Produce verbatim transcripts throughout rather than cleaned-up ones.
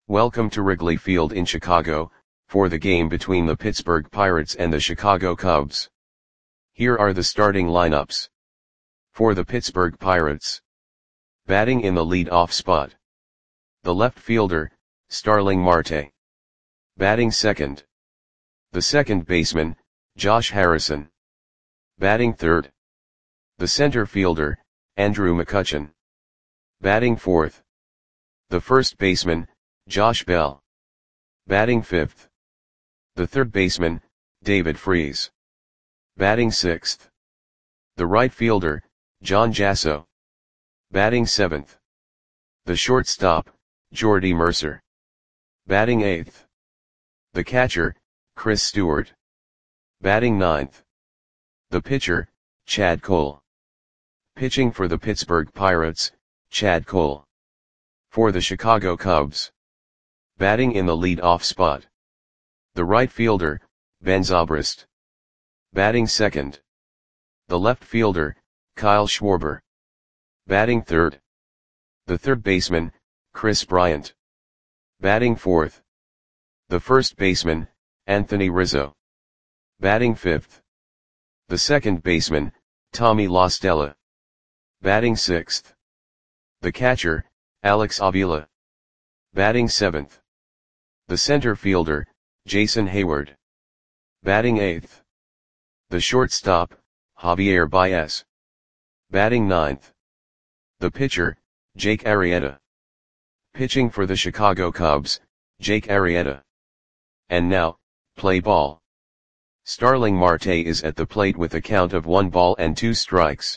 Welcome to Wrigley Field in Chicago, for the game between the Pittsburgh Pirates and the Chicago Cubs. Here are the starting lineups. For the Pittsburgh Pirates. Batting in the lead-off spot. The left fielder, Starling Marte. Batting second. The second baseman, Josh Harrison. Batting third. The center fielder, Andrew McCutchen. Batting fourth. The first baseman, Josh Bell. Batting fifth. The third baseman, David Freese. Batting sixth. The right fielder, John Jasso. Batting seventh. The shortstop, Jordy Mercer. Batting eighth. The catcher, Chris Stewart. Batting ninth. The pitcher, Chad Cole. Pitching for the Pittsburgh Pirates, Chad Cole. For the Chicago Cubs. Batting in the lead-off spot. The right fielder, Ben Zobrist. Batting second. The left fielder, Kyle Schwarber. Batting third. The third baseman, Chris Bryant. Batting fourth. The first baseman, Anthony Rizzo. Batting fifth. The second baseman, Tommy La Stella. Batting sixth. The catcher, Alex Avila. Batting seventh. The center fielder, Jason Hayward. Batting eighth. The shortstop, Javier Baez. Batting ninth. The pitcher, Jake Arrieta. Pitching for the Chicago Cubs, Jake Arrieta. And now, play ball. Starling Marte is at the plate with a count of one ball and two strikes.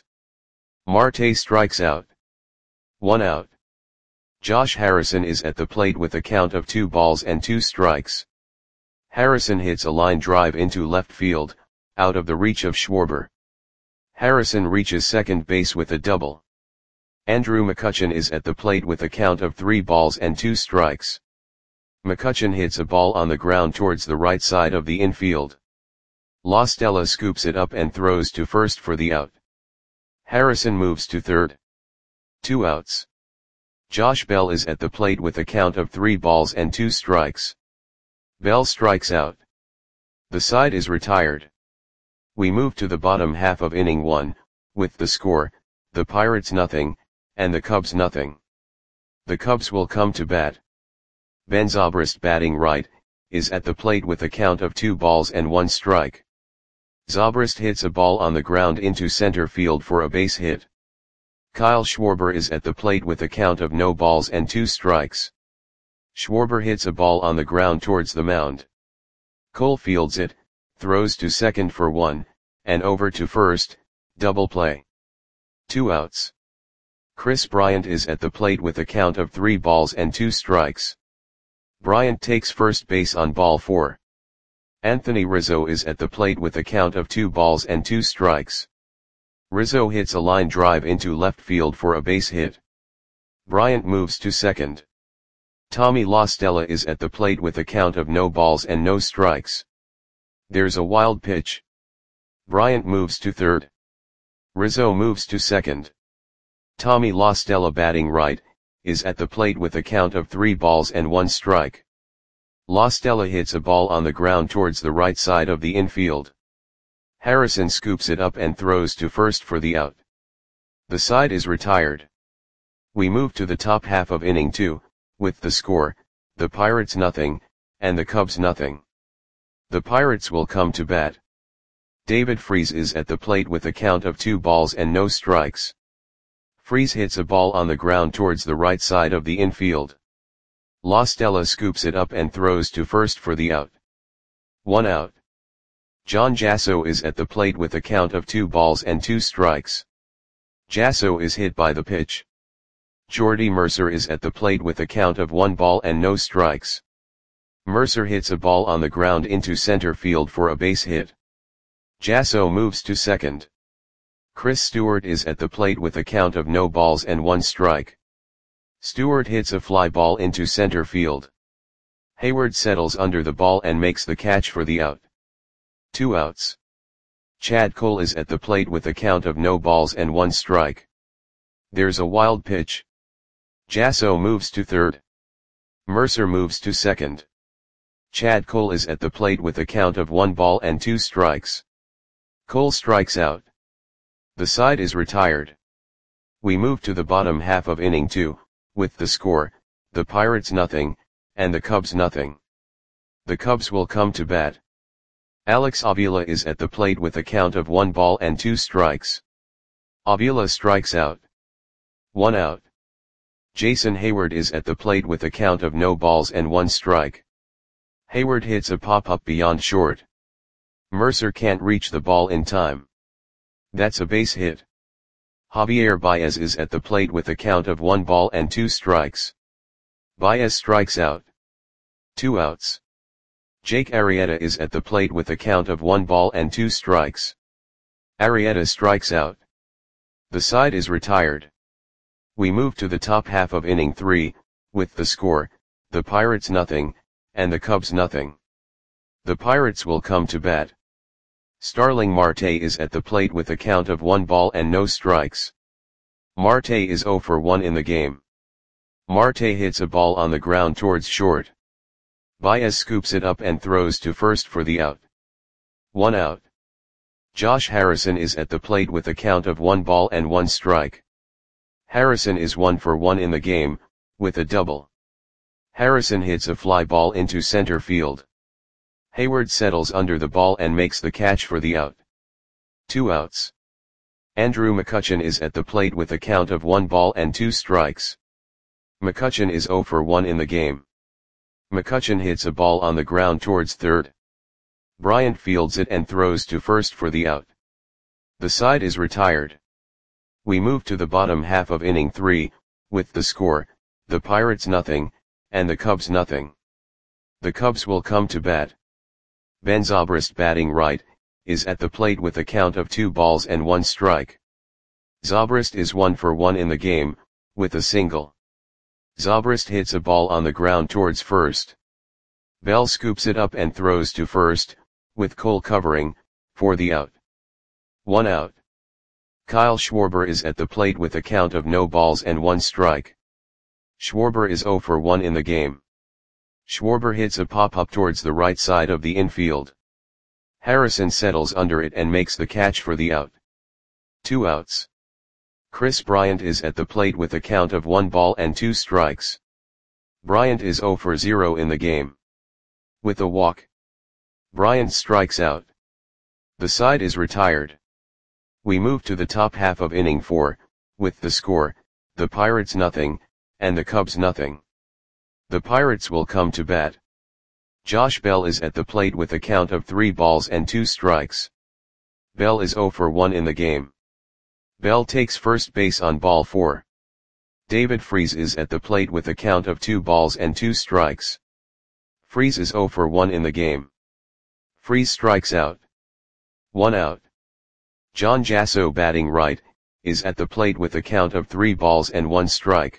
Marte strikes out. One out. Josh Harrison is at the plate with a count of two balls and two strikes. Harrison hits a line drive into left field, out of the reach of Schwarber. Harrison reaches second base with a double. Andrew McCutchen is at the plate with a count of three balls and two strikes. McCutchen hits a ball on the ground towards the right side of the infield. La Stella scoops it up and throws to first for the out. Harrison moves to third. Two outs. Josh Bell is at the plate with a count of three balls and two strikes. Bell strikes out. The side is retired. We move to the bottom half of inning one, with the score, the Pirates nothing, and the Cubs nothing. The Cubs will come to bat. Ben Zobrist, batting right, is at the plate with a count of two balls and one strike. Zobrist hits a ball on the ground into center field for a base hit. Kyle Schwarber is at the plate with a count of no balls and two strikes. Schwarber hits a ball on the ground towards the mound. Cole fields it, throws to second for one, and over to first, double play. Two outs. Chris Bryant is at the plate with a count of three balls and two strikes. Bryant takes first base on ball four. Anthony Rizzo is at the plate with a count of two balls and two strikes. Rizzo hits a line drive into left field for a base hit. Bryant moves to second. Tommy La Stella is at the plate with a count of no balls and no strikes. There's a wild pitch. Bryant moves to third. Rizzo moves to second. Tommy La Stella, batting right, is at the plate with a count of three balls and one strike. La Stella hits a ball on the ground towards the right side of the infield. Harrison scoops it up and throws to first for the out. The side is retired. We move to the top half of inning two, with the score, the Pirates nothing, and the Cubs nothing. The Pirates will come to bat. David Freese is at the plate with a count of two balls and no strikes. Freese hits a ball on the ground towards the right side of the infield. La Stella scoops it up and throws to first for the out. One out. John Jasso is at the plate with a count of two balls and two strikes. Jasso is hit by the pitch. Jordy Mercer is at the plate with a count of one ball and no strikes. Mercer hits a ball on the ground into center field for a base hit. Jasso moves to second. Chris Stewart is at the plate with a count of no balls and one strike. Stewart hits a fly ball into center field. Hayward settles under the ball and makes the catch for the out. Two outs. Chad Cole is at the plate with a count of no balls and one strike. There's a wild pitch. Jasso moves to third. Mercer moves to second. Chad Cole is at the plate with a count of one ball and two strikes. Cole strikes out. The side is retired. We move to the bottom half of inning two, with the score, the Pirates nothing, and the Cubs nothing. The Cubs will come to bat. Alex Avila is at the plate with a count of one ball and two strikes. Avila strikes out. One out. Jason Hayward is at the plate with a count of no balls and one strike. Hayward hits a pop-up beyond short. Mercer can't reach the ball in time. That's a base hit. Javier Baez is at the plate with a count of one ball and two strikes. Baez strikes out. Two outs. Jake Arrieta is at the plate with a count of one ball and two strikes. Arrieta strikes out. The side is retired. We move to the top half of inning three, with the score, the Pirates nothing, and the Cubs nothing. The Pirates will come to bat. Starling Marte is at the plate with a count of one ball and no strikes. Marte is zero for one in the game. Marte hits a ball on the ground towards short. Baez scoops it up and throws to first for the out. One out. Josh Harrison is at the plate with a count of one ball and one strike. Harrison is one for one in the game, with a double. Harrison hits a fly ball into center field. Hayward settles under the ball and makes the catch for the out. Two outs. Andrew McCutchen is at the plate with a count of one ball and two strikes. McCutchen is zero for one in the game. McCutchen hits a ball on the ground towards third. Bryant fields it and throws to first for the out. The side is retired. We move to the bottom half of inning three, with the score, the Pirates nothing, and the Cubs nothing. The Cubs will come to bat. Ben Zobrist, batting right, is at the plate with a count of two balls and one strike. Zobrist is one for one in the game, with a single. Zobrist hits a ball on the ground towards first. Bell scoops it up and throws to first, with Cole covering, for the out. One out. Kyle Schwarber is at the plate with a count of no balls and one strike. Schwarber is zero for one in the game. Schwarber hits a pop-up towards the right side of the infield. Harrison settles under it and makes the catch for the out. Two outs. Chris Bryant is at the plate with a count of one ball and two strikes. Bryant is zero for zero in the game. With a walk. Bryant strikes out. The side is retired. We move to the top half of inning four, with the score, the Pirates nothing, and the Cubs nothing. The Pirates will come to bat. Josh Bell is at the plate with a count of three balls and two strikes. Bell is zero for one in the game. Bell takes first base on ball four. David Freese is at the plate with a count of two balls and two strikes. Freese is zero for one in the game. Freese strikes out. One out. John Jasso, batting right, is at the plate with a count of three balls and one strike.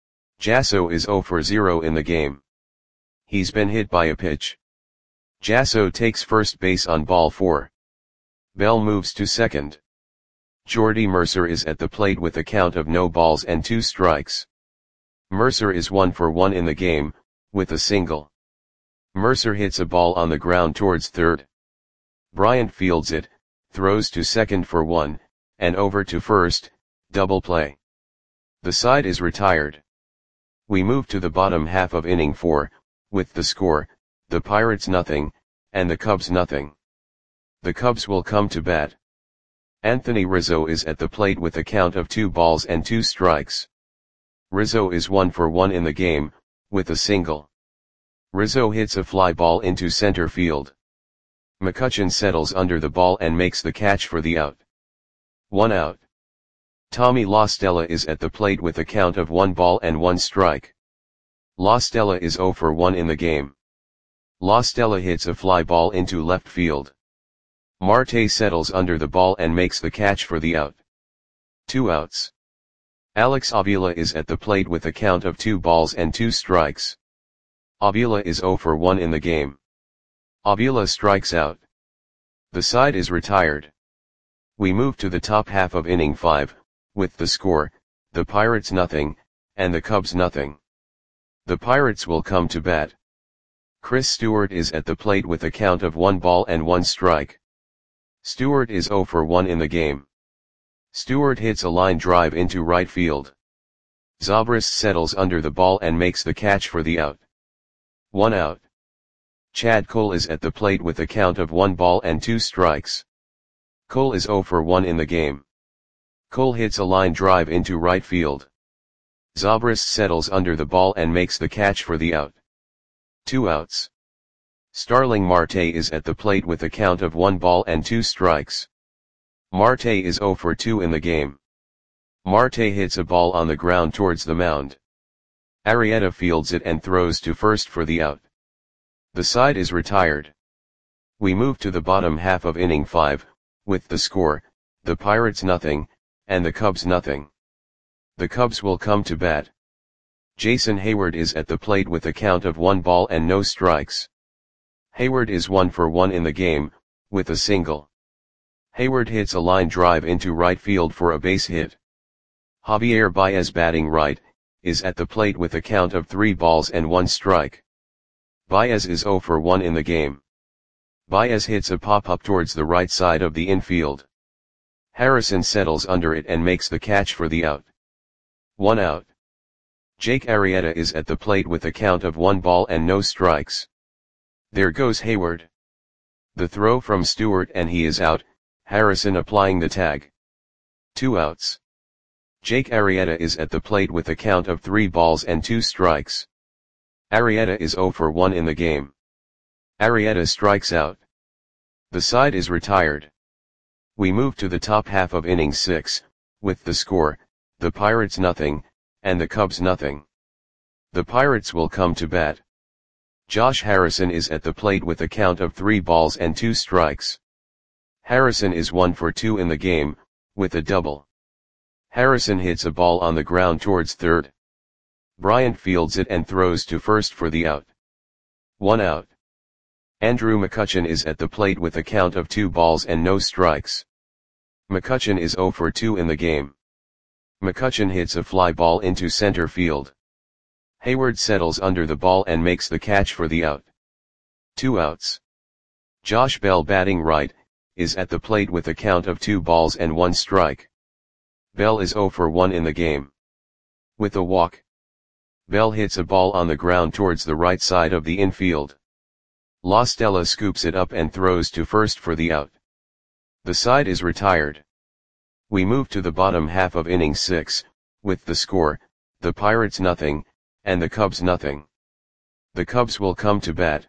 Jasso is zero for zero in the game. He's been hit by a pitch. Jasso takes first base on ball four. Bell moves to second. Jordy Mercer is at the plate with a count of no balls and two strikes. Mercer is one for one in the game, with a single. Mercer hits a ball on the ground towards third. Bryant fields it, throws to second for one, and over to first, double play. The side is retired. We move to the bottom half of inning four, with the score, the Pirates nothing, and the Cubs nothing. The Cubs will come to bat. Anthony Rizzo is at the plate with a count of two balls and two strikes. Rizzo is one for one in the game, with a single. Rizzo hits a fly ball into center field. McCutchen settles under the ball and makes the catch for the out. One out. Tommy La Stella is at the plate with a count of one ball and one strike. La Stella is zero for one in the game. La Stella hits a fly ball into left field. Marte settles under the ball and makes the catch for the out. Two outs. Alex Avila is at the plate with a count of two balls and two strikes. Avila is zero for one in the game. Avila strikes out. The side is retired. We move to the top half of inning five, with the score, the Pirates nothing, and the Cubs nothing. The Pirates will come to bat. Chris Stewart is at the plate with a count of one ball and one strike. Stewart is zero for one in the game. Stewart hits a line drive into right field. Zobrist settles under the ball and makes the catch for the out. One out. Chad Cole is at the plate with a count of one ball and two strikes. Cole is zero for one in the game. Cole hits a line drive into right field. Zobrist settles under the ball and makes the catch for the out. Two outs. Starling Marte is at the plate with a count of one ball and two strikes. Marte is zero for two in the game. Marte hits a ball on the ground towards the mound. Arrieta fields it and throws to first for the out. The side is retired. We move to the bottom half of inning five, with the score, the Pirates nothing, and the Cubs nothing. The Cubs will come to bat. Jason Heyward is at the plate with a count of one ball and no strikes. Heyward is one for one in the game, with a single. Heyward hits a line drive into right field for a base hit. Javier Baez, batting right, is at the plate with a count of three balls and one strike. Baez is zero for one in the game. Baez hits a pop-up towards the right side of the infield. Harrison settles under it and makes the catch for the out. One out. Jake Arrieta is at the plate with a count of one ball and no strikes. There goes Heyward. The throw from Stewart and he is out, Harrison applying the tag. Two outs. Jake Arrieta is at the plate with a count of three balls and two strikes. Arrieta is zero for one in the game. Arrieta strikes out. The side is retired. We move to the top half of inning six, with the score, the Pirates nothing, and the Cubs nothing. The Pirates will come to bat. Josh Harrison is at the plate with a count of three balls and two strikes. Harrison is one for two in the game, with a double. Harrison hits a ball on the ground towards third. Bryant fields it and throws to first for the out. One out. Andrew McCutchen is at the plate with a count of two balls and no strikes. McCutchen is zero for two in the game. McCutchen hits a fly ball into center field. Heyward settles under the ball and makes the catch for the out. Two outs. Josh Bell, batting right, is at the plate with a count of two balls and one strike. Bell is zero for one in the game. With a walk. Bell hits a ball on the ground towards the right side of the infield. La Stella scoops it up and throws to first for the out. The side is retired. We move to the bottom half of inning six, with the score, the Pirates nothing, and the Cubs nothing. The Cubs will come to bat.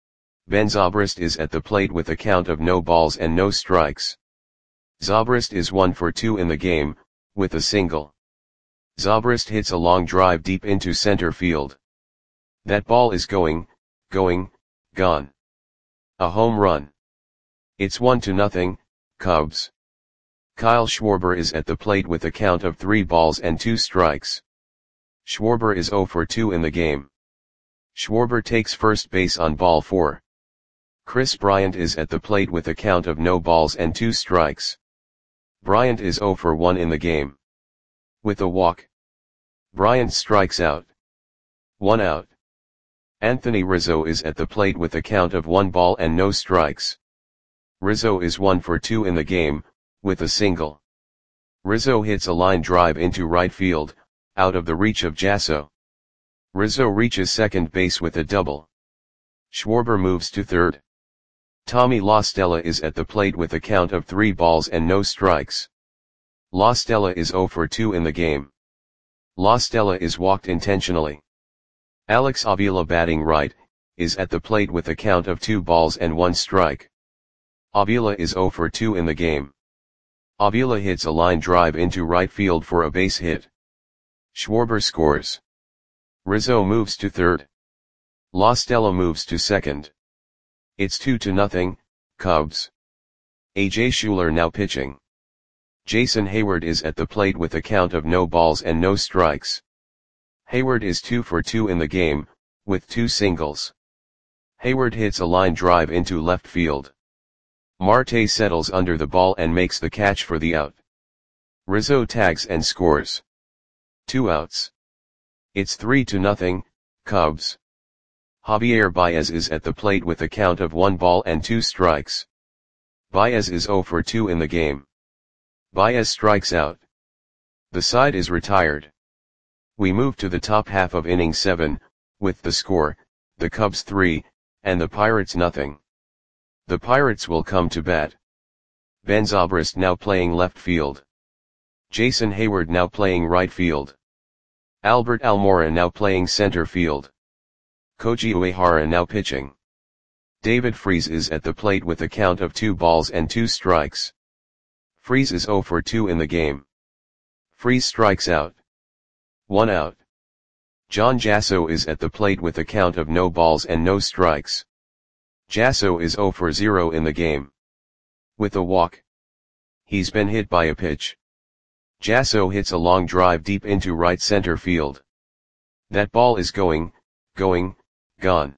Ben Zobrist is at the plate with a count of no balls and no strikes. Zobrist is one for two in the game, with a single. Zobrist hits a long drive deep into center field. That ball is going, going, gone. A home run. It's one to nothing, Cubs. Kyle Schwarber is at the plate with a count of three balls and two strikes. Schwarber is zero for two in the game. Schwarber takes first base on ball four. Chris Bryant is at the plate with a count of no balls and two strikes. Bryant is zero for one in the game. With a walk. Bryant strikes out. One out. Anthony Rizzo is at the plate with a count of one ball and no strikes. Rizzo is one for two in the game, with a single. Rizzo hits a line drive into right field, out of the reach of Jasso. Rizzo reaches second base with a double. Schwarber moves to third. Tommy La Stella is at the plate with a count of three balls and no strikes. La Stella is zero for two in the game. La Stella is walked intentionally. Alex Avila, batting right, is at the plate with a count of two balls and one strike. Avila is zero for two in the game. Avila hits a line drive into right field for a base hit. Schwarber scores. Rizzo moves to third. La Stella moves to second. It's two to nothing, Cubs. A J Schuler now pitching. Jason Heyward is at the plate with a count of no balls and no strikes. Heyward is two for two in the game, with two singles. Heyward hits a line drive into left field. Marte settles under the ball and makes the catch for the out. Rizzo tags and scores. Two outs. It's three to nothing, Cubs. Javier Baez is at the plate with a count of one ball and two strikes. Baez is zero for two in the game. Baez strikes out. The side is retired. We move to the top half of inning seven, with the score, the Cubs three, and the Pirates nothing. The Pirates will come to bat. Ben Zobrist now playing left field. Jason Hayward now playing right field. Albert Almora now playing center field. Koji Uehara now pitching. David Freese is at the plate with a count of two balls and two strikes. Freese is zero for two in the game. Freese strikes out. One out. John Jasso is at the plate with a count of no balls and no strikes. Jasso is zero for zero in the game. With a walk. He's been hit by a pitch. Jasso hits a long drive deep into right center field. That ball is going, going, gone.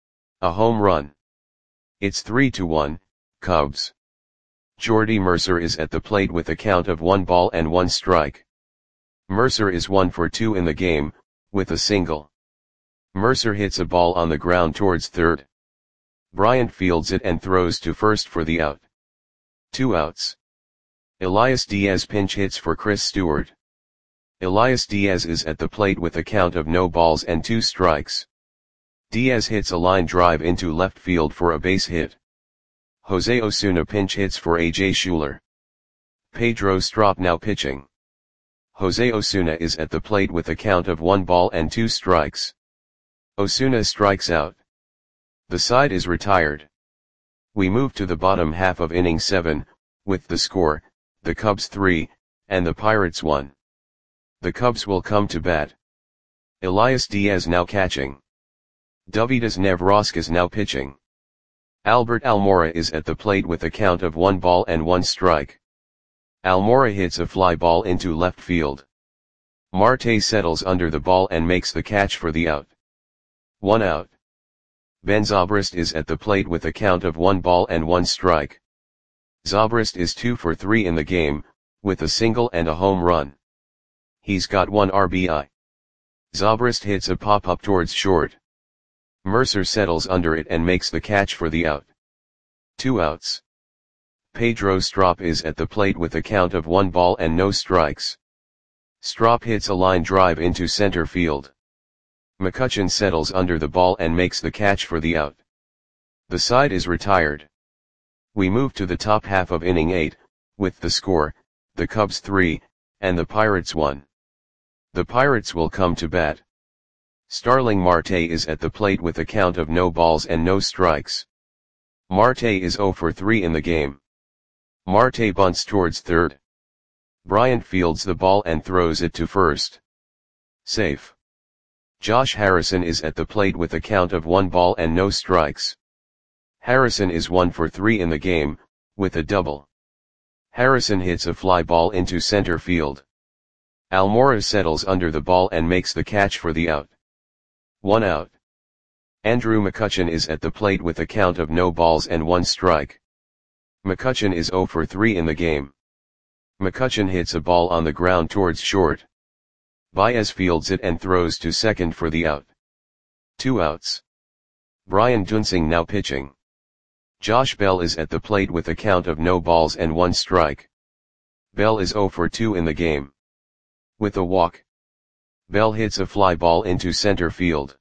A home run. It's three to one, Cubs. Jordy Mercer is at the plate with a count of one ball and one strike. Mercer is one for two in the game, with a single. Mercer hits a ball on the ground towards third. Bryant fields it and throws to first for the out. Two outs. Elias Diaz pinch hits for Chris Stewart. Elias Diaz is at the plate with a count of no balls and two strikes. Diaz hits a line drive into left field for a base hit. Jose Osuna pinch hits for A J Schuler. Pedro Strop now pitching. Jose Osuna is at the plate with a count of one ball and two strikes. Osuna strikes out. The side is retired. We move to the bottom half of inning seven, with the score, the Cubs three, and the Pirates one. The Cubs will come to bat. Elias Diaz now catching. Dovydas Nevrauskas now pitching. Albert Almora is at the plate with a count of one ball and one strike. Almora hits a fly ball into left field. Marte settles under the ball and makes the catch for the out. One out. Ben Zobrist is at the plate with a count of one ball and one strike. Zobrist is two for three in the game, with a single and a home run. He's got one R B I. Zobrist hits a pop-up towards short. Mercer settles under it and makes the catch for the out. Two outs. Pedro Strop is at the plate with a count of one ball and no strikes. Strop hits a line drive into center field. McCutchen settles under the ball and makes the catch for the out. The side is retired. We move to the top half of inning eight, with the score, the Cubs three, and the Pirates one. The Pirates will come to bat. Starling Marte is at the plate with a count of no balls and no strikes. Marte is zero for three in the game. Marte bunts towards third. Bryant fields the ball and throws it to first. Safe. Josh Harrison is at the plate with a count of one ball and no strikes. Harrison is one for three in the game, with a double. Harrison hits a fly ball into center field. Almora settles under the ball and makes the catch for the out. One out. Andrew McCutchen is at the plate with a count of no balls and one strike. McCutchen is zero for three in the game. McCutchen hits a ball on the ground towards short. Baez fields it and throws to second for the out. Two outs. Brian Dunsing now pitching. Josh Bell is at the plate with a count of no balls and one strike. Bell is zero for two in the game. With a walk. Bell hits a fly ball into center field.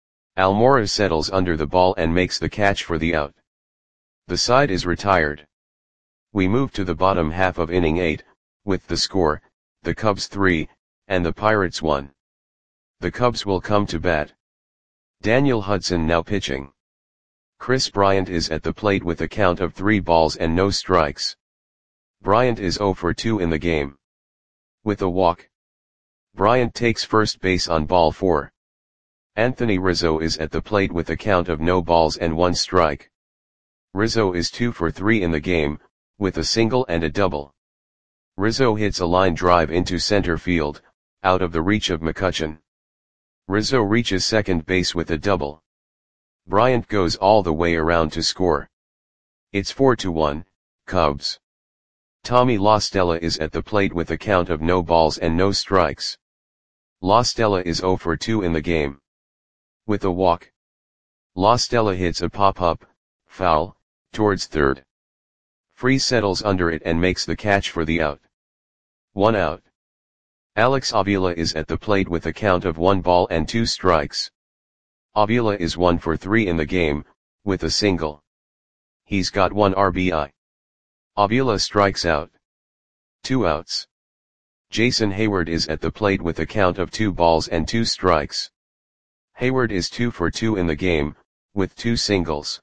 Almora settles under the ball and makes the catch for the out. The side is retired. We move to the bottom half of inning eight, with the score, the Cubs three, and the Pirates one. The Cubs will come to bat. Daniel Hudson now pitching. Chris Bryant is at the plate with a count of three balls and no strikes. Bryant is zero for two in the game. With a walk. Bryant takes first base on ball four. Anthony Rizzo is at the plate with a count of no balls and one strike. Rizzo is two for three in the game, with a single and a double. Rizzo hits a line drive into center field, out of the reach of McCutchen. Rizzo reaches second base with a double. Bryant goes all the way around to score. It's four to one, Cubs. Tommy La Stella is at the plate with a count of no balls and no strikes. La Stella is zero for two in the game. with a walk. La Stella hits a pop-up, foul, towards third. Freese settles under it and makes the catch for the out. One out. Alex Avila is at the plate with a count of one ball and two strikes. Avila is one for three in the game, with a single. He's got one R B I. Avila strikes out. Two outs. Jason Heyward is at the plate with a count of two balls and two strikes. Heyward is two for two in the game, with two singles.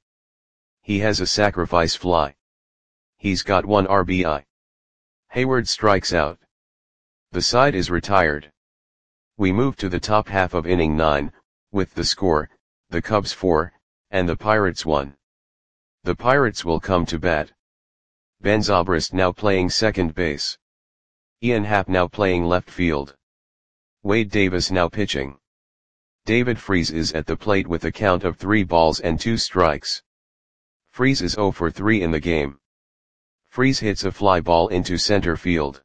He has a sacrifice fly. He's got one R B I. Heyward strikes out. The side is retired. We move to the top half of inning nine, with the score, the Cubs four, and the Pirates one. The Pirates will come to bat. Ben Zobrist now playing second base. Ian Happ now playing left field. Wade Davis now pitching. David Freese is at the plate with a count of three balls and two strikes. Freese is zero for three in the game. Freese hits a fly ball into center field.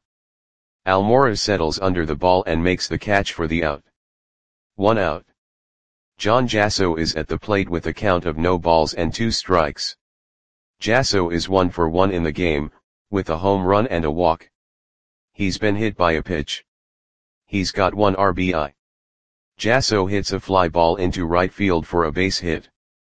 Almora settles under the ball and makes the catch for the out. One out. John Jasso is at the plate with a count of no balls and two strikes. Jasso is one for one in the game, with a home run and a walk. He's been hit by a pitch. He's got one R B I. Jasso hits a fly ball into right field for a base hit.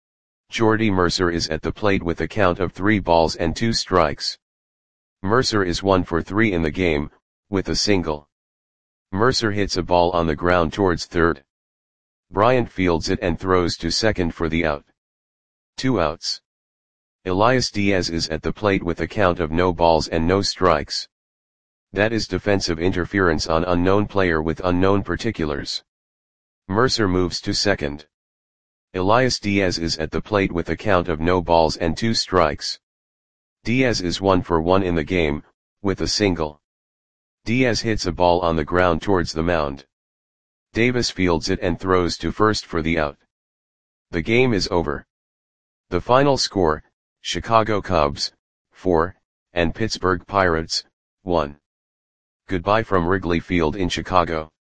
Jordy Mercer is at the plate with a count of three balls and two strikes. Mercer is one for three in the game, with a single. Mercer hits a ball on the ground towards third. Bryant fields it and throws to second for the out. Two outs. Elias Diaz is at the plate with a count of no balls and no strikes. That is defensive interference on unknown player with unknown particulars. Mercer moves to second. Elias Diaz is at the plate with a count of no balls and two strikes. Diaz is one for one in the game, with a single. Diaz hits a ball on the ground towards the mound. Davis fields it and throws to first for the out. The game is over. The final score, Chicago Cubs, four, and Pittsburgh Pirates, one. Goodbye from Wrigley Field in Chicago.